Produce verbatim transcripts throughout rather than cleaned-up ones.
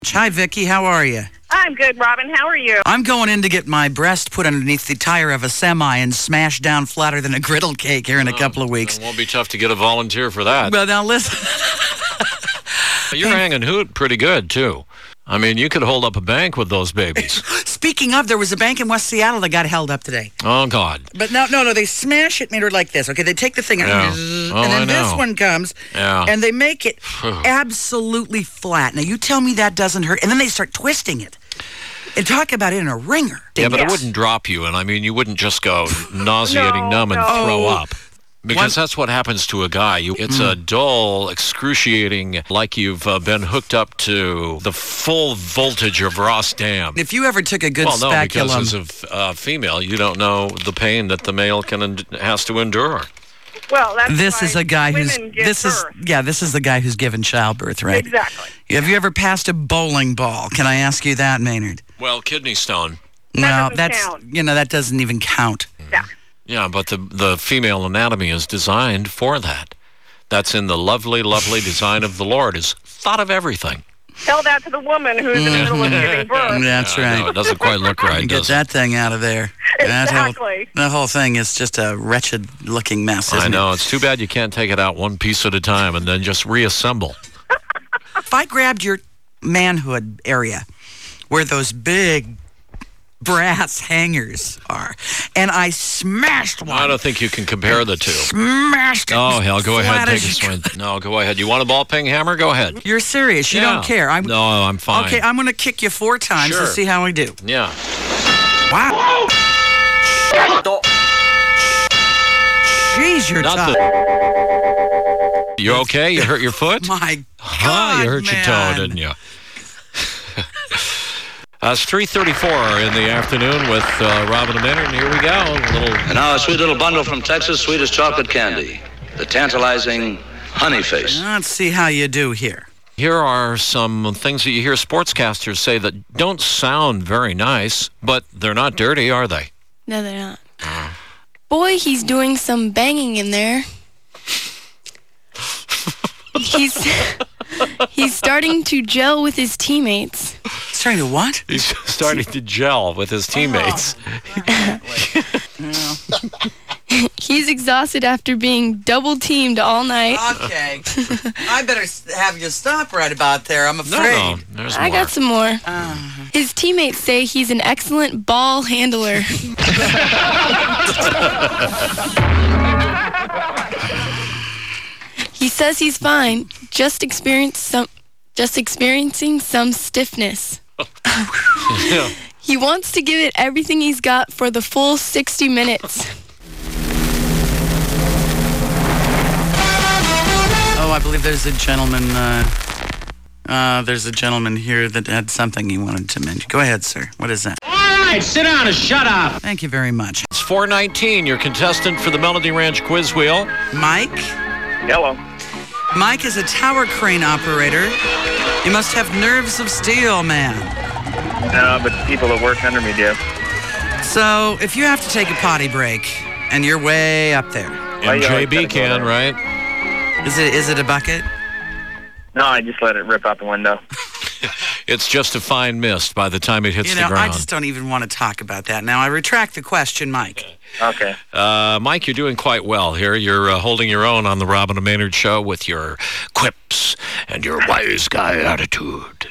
Hi, Vicki. How are you? I'm good, Robin. How are you? I'm going in to get my breast put underneath the tire of a semi and smashed down flatter than a griddle cake here in a Oh, couple of weeks. It won't be tough to get a volunteer for that. Well, now listen. You're hanging hoot pretty good, too. I mean, you could hold up a bank with those babies. Speaking of, there was a bank in West Seattle that got held up today. Oh, God. But no, no, no. They smash it, made her like this. Okay, they take the thing out, Yeah. zzz, Oh, and then I this know. one comes, Yeah. and they make it absolutely flat. Now, you tell me that doesn't hurt, and then they start twisting it. And talk about it in a ringer. Yeah, but Yeah. it wouldn't drop you, and I mean, you wouldn't just go nauseating No, numb and no. throw up. Because One- that's what happens to a guy. You, it's a dull, excruciating, like you've uh, been hooked up to the full voltage of Ross Dam. If you ever took a good Well, no, speculum, because as a uh, female, you don't know the pain that the male can en- has to endure. Well, that's this why is a guy who's women give this birth. is yeah, this is the guy who's given childbirth, right? Exactly. Have you ever passed a bowling ball? Can I ask you that, Maynard? Well, kidney stone. No, doesn't that's count. you know that doesn't even count. Yeah. Yeah, but the the female anatomy is designed for that. That's in the lovely, lovely design of the Lord. Is thought of everything. Tell that to the woman who's in the middle of giving birth. That's Yeah, I know, right. it doesn't quite look right, Get does it? that thing out of there. That whole, Exactly. that whole thing is just a wretched-looking mess, isn't I know. it? It's too bad you can't take it out one piece at a time and then just reassemble. If I grabbed your manhood area, where those big brass hangers are, and I smashed one. I don't think you can compare the two. Smashed it. Oh, hell, go ahead, flat take a as you swing. No, go ahead. You want a ball ping hammer? Go ahead. You're serious. You Yeah. don't care. I'm, No, I'm fine. Okay, I'm going to kick you four times Sure. to see how I do. Yeah. Wow. Jeez, you're Not tough. the... You okay? You hurt your foot? My Huh, God, you hurt man. your toe, didn't you? Uh, it's three thirty-four in the afternoon with uh, Robin and Maynard, and here we go. A little... And now a sweet little bundle from Texas, sweet as chocolate candy. The tantalizing Honey Face. Let's see how you do here. Here are some things that you hear sportscasters say that don't sound very nice, but they're not dirty, are they? No, they're not. Boy, he's doing some banging in there. He's he's starting to gel with his teammates. Starting to what? He's starting to gel with his teammates. He's exhausted after being double teamed all night. Okay. I better s- have you stop right about there. I'm No, afraid. no, there's I more. got some more. Uh, His teammates say he's an excellent ball handler. He says he's fine, just experience some, just experiencing some stiffness. Yeah. He wants to give it everything he's got for the full sixty minutes. oh, I believe there's a gentleman. Uh, uh, there's a gentleman here that had something he wanted to mention. Go ahead, sir. What is that? All right, sit down and shut up. Thank you very much. It's four nineteen, your contestant for the Melody Ranch Quiz Wheel. Mike? Hello. Mike is a tower crane operator. You must have nerves of steel, man. No, but the people that work under me do. So, if you have to take a potty break and you're way up there, Why And you always J B gotta go can, there? right? is it is it a bucket? No, I just let it rip out the window. It's just a fine mist by the time it hits You the know, I ground. just don't even want to talk about that now. I retract the question, Mike. Okay. Uh, Mike, you're doing quite well here. You're uh, holding your own on the Robin and Maynard show with your quips and your wise guy attitude.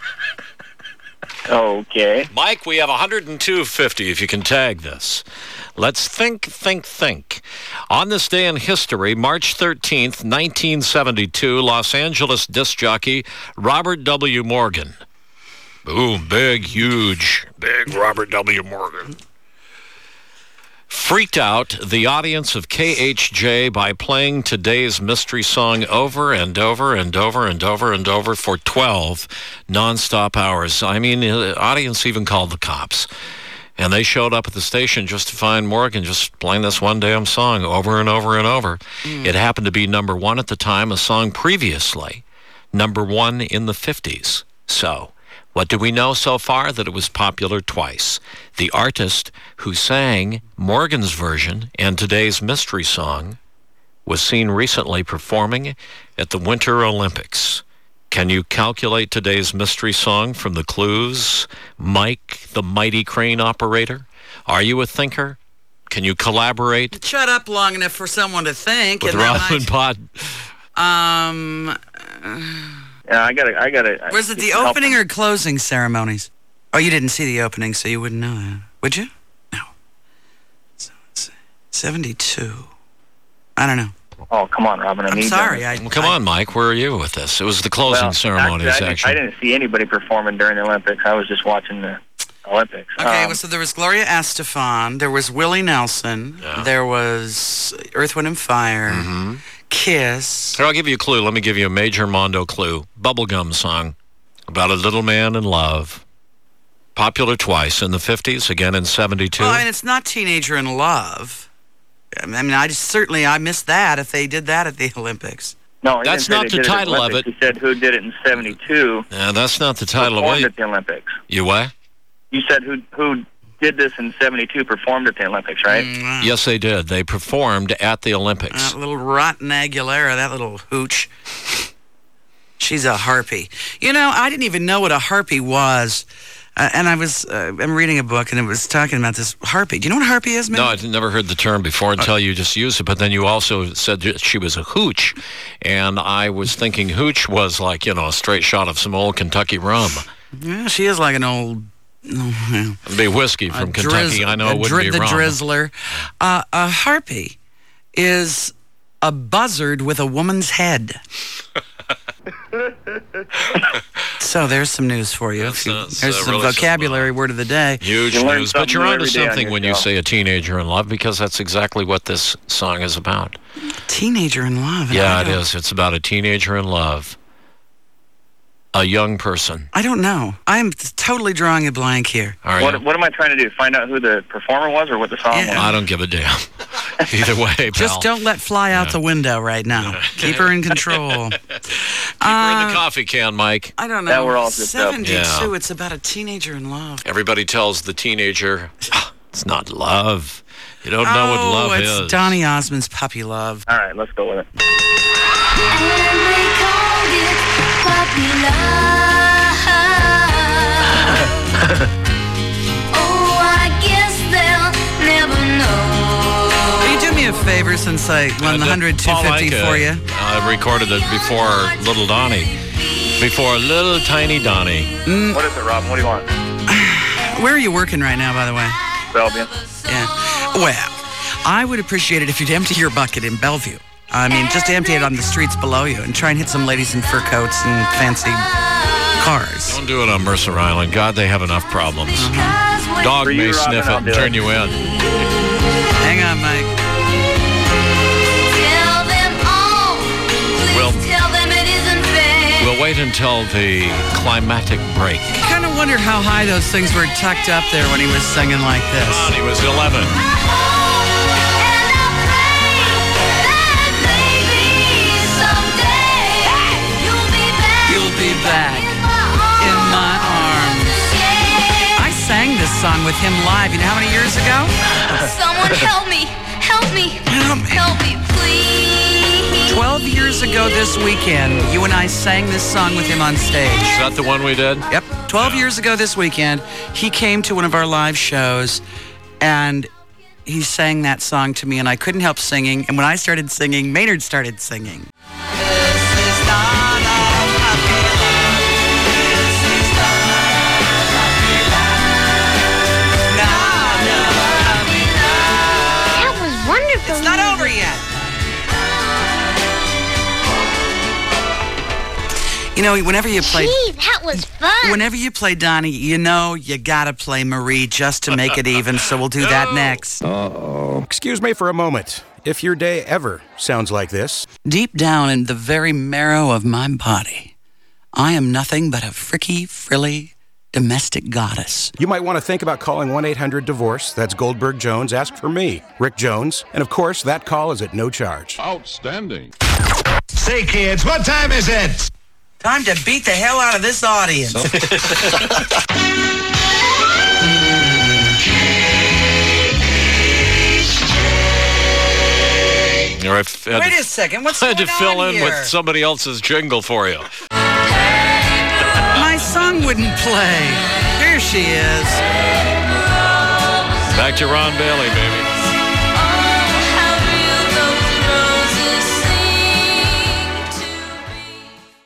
Okay. Mike, we have one hundred two fifty if you can tag this. Let's think, think, think. On this day in history, March thirteenth, nineteen seventy-two, Los Angeles disc jockey Robert W. Morgan. Boom, big, huge, big Robert W. Morgan. Freaked out the audience of K H J by playing today's mystery song over and over and over and over and over for twelve nonstop hours. I mean, the audience even called the cops. And they showed up at the station just to find Morgan just playing this one damn song over and over and over. Mm. It happened to be number one at the time, a song previously number one in the fifties. So, what do we know so far? That it was popular twice. The artist who sang Morgan's version and today's mystery song was seen recently performing at the Winter Olympics. Can you calculate today's mystery song from the clues? Mike, the mighty crane operator? Are you a thinker? Can you collaborate? Shut up long enough for someone to think. With and then Robin Pod. Um, Yeah, I gotta, I gotta. was it the opening or closing ceremonies? Oh, you didn't see the opening, so you wouldn't know that. Would you? No. So it's seventy-two. I don't know. Oh, come on, Robin. I I'm need sorry. them. I, Well, come I, on, Mike. Where are you with this? It was the closing Well, ceremonies, actually, I, actually. didn't, I didn't see anybody performing during the Olympics. I was just watching the Olympics. Okay, Um, well, so there was Gloria Estefan, there was Willie Nelson, Yeah. there was Earth, Wind and Fire, Mhm. Kiss. Here, I'll give you a clue. Let me give you a major Mondo clue. Bubblegum song about a little man in love. Popular twice in the fifties, again in seventy-two. Well, I mean, it's not Teenager in Love. I mean, I just certainly I missed that if they did that at the Olympics. no, he That's didn't say not they the did it at title of Olympics. it. He said who did it in seventy-two. Yeah, that's not the title of performed it. at the Olympics. You what? You said who who did this in seventy-two performed at the Olympics, right? Mm, Yes, they did. They performed at the Olympics. That little rotten Aguilera, that little hooch. She's a harpy. You know, I didn't even know what a harpy was. Uh, and I was, uh, I'm reading a book and it was talking about this harpy. Do you know what a harpy is, man? No, I'd never heard the term before until you just used it. But then you also said that she was a hooch. And I was thinking hooch was like, you know, a straight shot of some old Kentucky rum. Yeah, she is like an old... Oh, yeah. It'd be whiskey from A Kentucky. drizz- I know a it wouldn't dri- be the rum. drizzler. Uh, a harpy is a buzzard with a woman's head. So there's some news for you. That's, If you- uh, there's uh, some really vocabulary some, uh, word of the day. Huge You learn news. But something you're new onto every day on something your when you show. say a teenager in love, because that's exactly what this song is about. Teenager in love. and Yeah, I it don't- is. It's about a teenager in love. A young person. I don't know. I'm totally drawing a blank here. All right. What what am I trying to do? Find out who the performer was or what the song Yeah. was? I don't give a damn. Either way, pal. Just don't let Fly out Yeah. the window right now. Keep her in control. Keep her in the coffee can, Mike. I don't know. That we're all just up. seventy-two. Yeah. It's about a teenager in love. Everybody tells the teenager, "Ah, it's not love. You don't know what Oh, love it's is. Donny Osmond's Puppy Love. All right, let's go with it. Will you do me a favor since I won the Uh, one hundred, Paul two fifty Anka, for you? I recorded it before Little Donnie. Before Little Tiny Donnie. What is it, Robin? What do you want? Where are you working right now, by the way? Bellevue. Yeah. Well, I would appreciate it if you'd empty your bucket in Bellevue. I mean, just empty it on the streets below you and try and hit some ladies in fur coats and fancy cars. Don't do it on Mercer Island. God, they have enough problems. Dog For you, may Robin, sniff it I'll and do turn it. you in. Hang on, Mike. We'll, we'll wait until the climatic break. I kind of wonder how high those things were tucked up there when he was singing like this. Donnie was eleven. You'll be back in my arms. I sang this song with him live. You know how many years ago? Someone help me. Help me. Help me. Help me, please. Twelve years ago this weekend, you and I sang this song with him on stage. Is that the one we did? Yep. twelve years ago this weekend, he came to one of our live shows and he sang that song to me and I couldn't help singing. And when I started singing, Maynard started singing. That was wonderful. It's not over yet. You know, whenever you play... Gee, that was fun. Whenever you play Donnie, you know you gotta play Marie just to make it even, so we'll do that next. Uh-oh. Excuse me for a moment. If your day ever sounds like this. Deep down in the very marrow of my body, I am nothing but a fricky, frilly, domestic goddess. You might want to think about calling one eight hundred divorce. That's Goldberg Jones. Ask for me, Rick Jones. And of course, that call is at no charge. Outstanding. Say, kids, what time is it? Time to beat the hell out of this audience. Or I've had Wait to- a second, what's I had going to fill on in here? with somebody else's jingle for you. Hey, song wouldn't play. Here she is. Back to Ron Bailey, baby.